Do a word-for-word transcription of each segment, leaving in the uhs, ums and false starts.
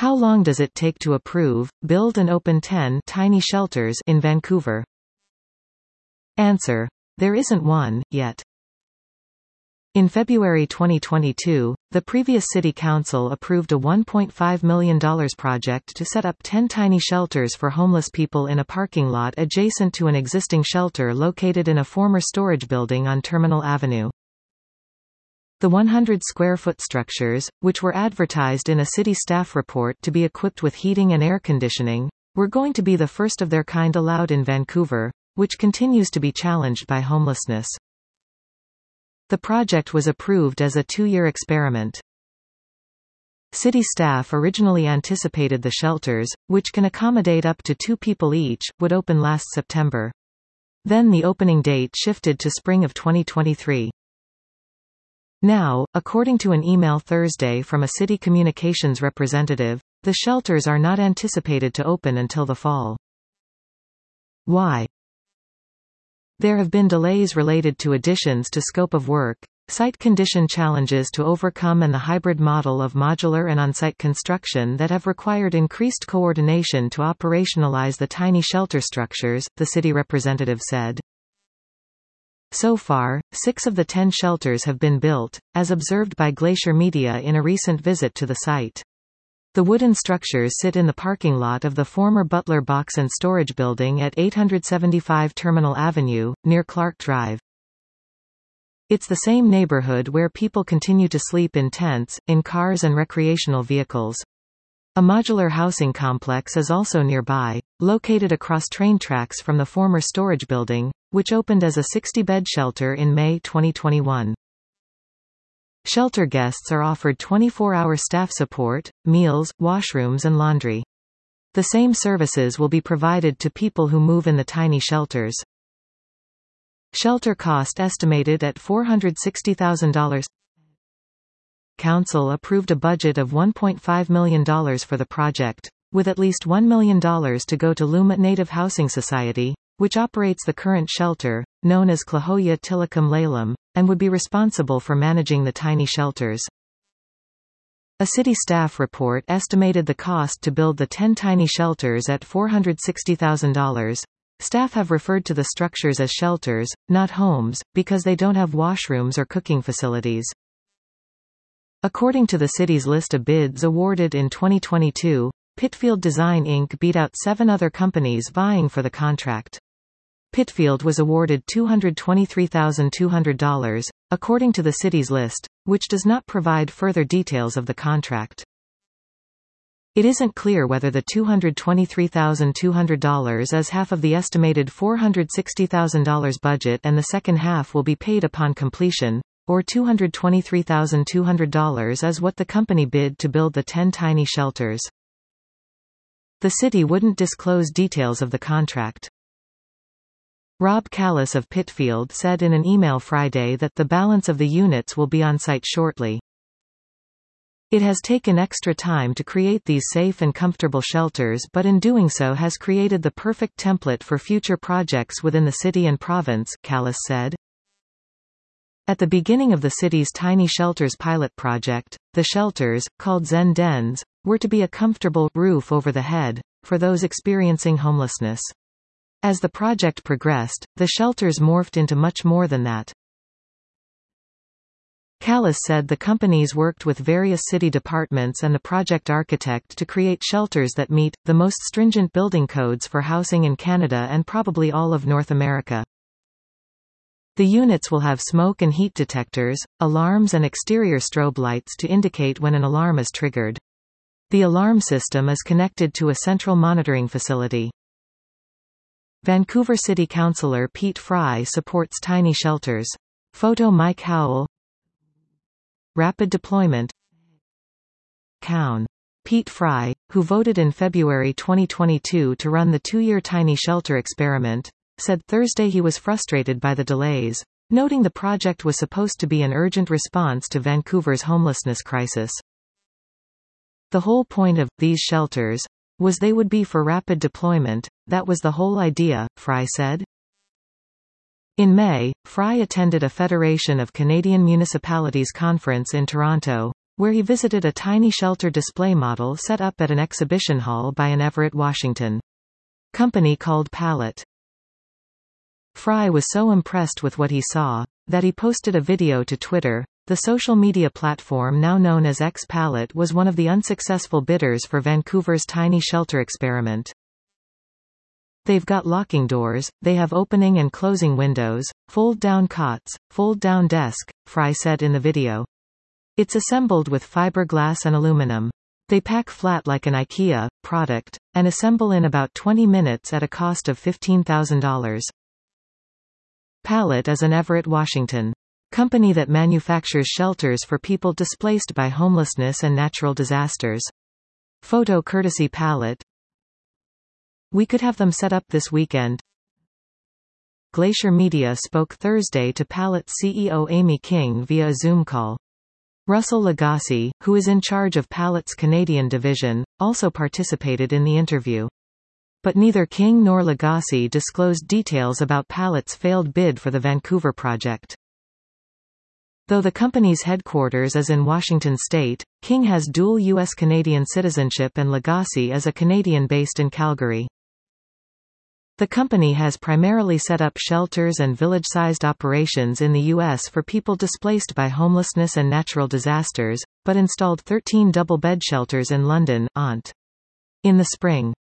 How long does it take to approve, build and open ten tiny shelters in Vancouver? Answer: there isn't one, yet. In February twenty twenty-two, the previous City Council approved a one point five million dollars project to set up ten tiny shelters for homeless people in a parking lot adjacent to an existing shelter located in a former storage building on Terminal Avenue. The one hundred square foot structures, which were advertised in a city staff report to be equipped with heating and air conditioning, were going to be the first of their kind allowed in Vancouver, which continues to be challenged by homelessness. The project was approved as a two-year experiment. City staff originally anticipated the shelters, which can accommodate up to two people each, would open last September. Then the opening date shifted to spring of twenty twenty-three. Now, according to an email Thursday from a city communications representative, the shelters are not anticipated to open until the fall. Why? There have been delays related to additions to scope of work, site condition challenges to overcome and the hybrid model of modular and on-site construction that have required increased coordination to operationalize the tiny shelter structures, the city representative said. So far, six of the ten shelters have been built, as observed by Glacier Media in a recent visit to the site. The wooden structures sit in the parking lot of the former Butler Box and Storage Building at eight seventy-five Terminal Avenue, near Clark Drive. It's the same neighborhood where people continue to sleep in tents, in cars and recreational vehicles. A modular housing complex is also nearby, located across train tracks from the former storage building, which opened as a sixty bed shelter in May twenty twenty-one. Shelter guests are offered twenty-four hour staff support, meals, washrooms and laundry. The same services will be provided to people who move in the tiny shelters. Shelter cost estimated at four hundred sixty thousand dollars. Council approved a budget of one point five million dollars for the project, with at least one million dollars to go to Luma Native Housing Society, which operates the current shelter, known as Klahoya Tilakam Lalem, and would be responsible for managing the tiny shelters. A city staff report estimated the cost to build the ten tiny shelters at four hundred sixty thousand dollars. Staff have referred to the structures as shelters, not homes, because they don't have washrooms or cooking facilities. According to the city's list of bids awarded in twenty twenty-two, Pitfield Design Incorporated beat out seven other companies vying for the contract. Pitfield was awarded two hundred twenty-three thousand two hundred dollars, according to the city's list, which does not provide further details of the contract. It isn't clear whether the two hundred twenty-three thousand two hundred dollars is half of the estimated four hundred sixty thousand dollars budget and the second half will be paid upon completion, or two hundred twenty-three thousand two hundred dollars is what the company bid to build the ten tiny shelters. The city wouldn't disclose details of the contract. Rob Callis of Pitfield said in an email Friday that the balance of the units will be on site shortly. It has taken extra time to create these safe and comfortable shelters, but in doing so has created the perfect template for future projects within the city and province, Callis said. At the beginning of the city's tiny shelters pilot project, the shelters, called Zen Dens, were to be a comfortable roof over the head for those experiencing homelessness. As the project progressed, the shelters morphed into much more than that. Callis said the companies worked with various city departments and the project architect to create shelters that meet the most stringent building codes for housing in Canada and probably all of North America. The units will have smoke and heat detectors, alarms and exterior strobe lights to indicate when an alarm is triggered. The alarm system is connected to a central monitoring facility. Vancouver City Councillor Pete Fry supports tiny shelters. Photo Mike Howell. Rapid deployment. Cown. Pete Fry, who voted in February twenty twenty-two to run the two-year tiny shelter experiment, said Thursday he was frustrated by the delays, noting the project was supposed to be an urgent response to Vancouver's homelessness crisis. The whole point of these shelters was they would be for rapid deployment. That was the whole idea, Fry said. In May, Fry attended a Federation of Canadian Municipalities conference in Toronto, where he visited a tiny shelter display model set up at an exhibition hall by an Everett, Washington company called Pallet. Fry was so impressed with what he saw, that he posted a video to Twitter. The social media platform now known as X Pallet was one of the unsuccessful bidders for Vancouver's tiny shelter experiment. They've got locking doors, they have opening and closing windows, fold-down cots, fold-down desk, Fry said in the video. It's assembled with fiberglass and aluminum. They pack flat like an IKEA product, and assemble in about twenty minutes at a cost of fifteen thousand dollars. Pallet is an Everett, Washington company that manufactures shelters for people displaced by homelessness and natural disasters. Photo courtesy Pallet. We could have them set up this weekend. Glacier Media spoke Thursday to Pallet's C E O Amy King via a Zoom call. Russell Lagasse, who is in charge of Pallet's Canadian division, also participated in the interview. But neither King nor Lagasse disclosed details about Pallet's failed bid for the Vancouver project. Though the company's headquarters is in Washington state, King has dual U S Canadian citizenship and Lagasse is a Canadian based in Calgary. The company has primarily set up shelters and village-sized operations in the U S for people displaced by homelessness and natural disasters, but installed thirteen double-bed shelters in London, Ont. in the spring.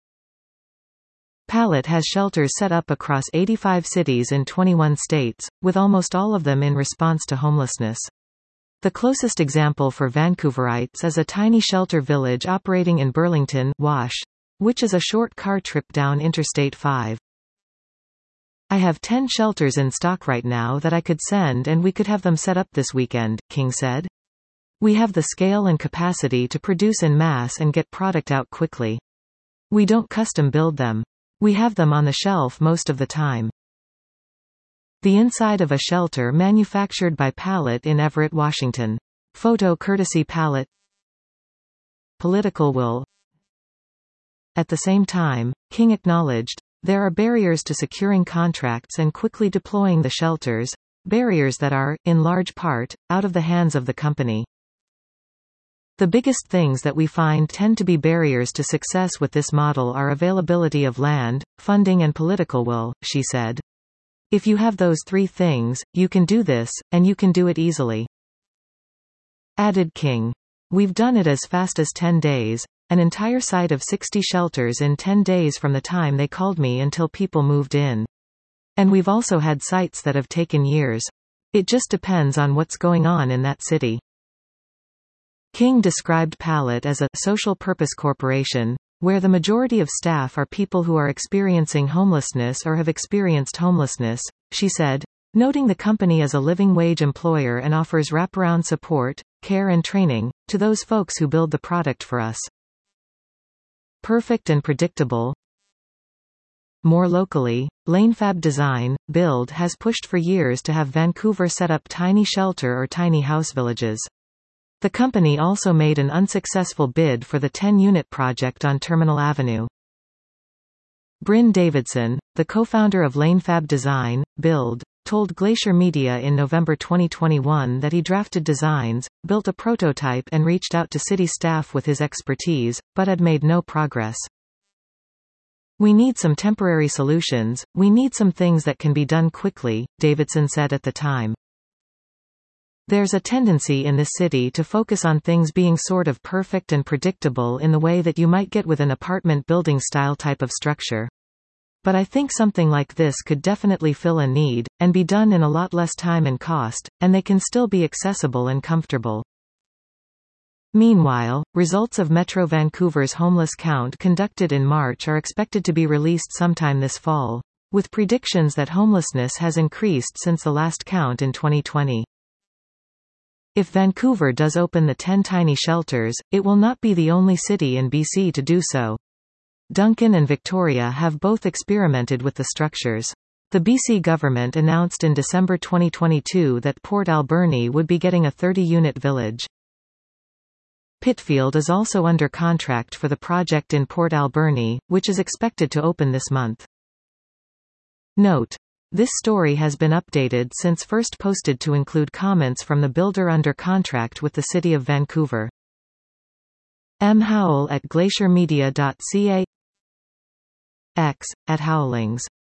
Pallet has shelters set up across eighty-five cities in twenty-one states, with almost all of them in response to homelessness. The closest example for Vancouverites is a tiny shelter village operating in Burlington, Wash, which is a short car trip down Interstate five. I have ten shelters in stock right now that I could send and we could have them set up this weekend, King said. We have the scale and capacity to produce en masse and get product out quickly. We don't custom build them. We have them on the shelf most of the time. The inside of a shelter manufactured by Pallet in Everett, Washington. Photo courtesy Pallet. Political will. At the same time, King acknowledged, there are barriers to securing contracts and quickly deploying the shelters, barriers that are, in large part, out of the hands of the company. The biggest things that we find tend to be barriers to success with this model are availability of land, funding and political will, she said. If you have those three things, you can do this, and you can do it easily. Added King. We've done it as fast as ten days, an entire site of sixty shelters in ten days from the time they called me until people moved in. And we've also had sites that have taken years. It just depends on what's going on in that city. King described Pallet as a social purpose corporation, where the majority of staff are people who are experiencing homelessness or have experienced homelessness, she said, noting the company as a living wage employer and offers wraparound support, care and training, to those folks who build the product for us. Perfect and predictable. More locally, Lanefab Design, Build has pushed for years to have Vancouver set up tiny shelter or tiny house villages. The company also made an unsuccessful bid for the ten-unit project on Terminal Avenue. Bryn Davidson, the co-founder of Lanefab Design, Build, told Glacier Media in November twenty twenty-one that he drafted designs, built a prototype and reached out to city staff with his expertise, but had made no progress. We need some temporary solutions, we need some things that can be done quickly, Davidson said at the time. There's a tendency in this city to focus on things being sort of perfect and predictable in the way that you might get with an apartment building style type of structure. But I think something like this could definitely fill a need, and be done in a lot less time and cost, and they can still be accessible and comfortable. Meanwhile, results of Metro Vancouver's homeless count conducted in March are expected to be released sometime this fall, with predictions that homelessness has increased since the last count in twenty twenty. If Vancouver does open the ten tiny shelters, it will not be the only city in B C to do so. Duncan and Victoria have both experimented with the structures. The B C government announced in December twenty twenty-two that Port Alberni would be getting a thirty-unit village. Pitfield is also under contract for the project in Port Alberni, which is expected to open this month. Note: This story has been updated since first posted to include comments from the builder under contract with the City of Vancouver. M. Howell at glacier media dot c a. X, at Howlings.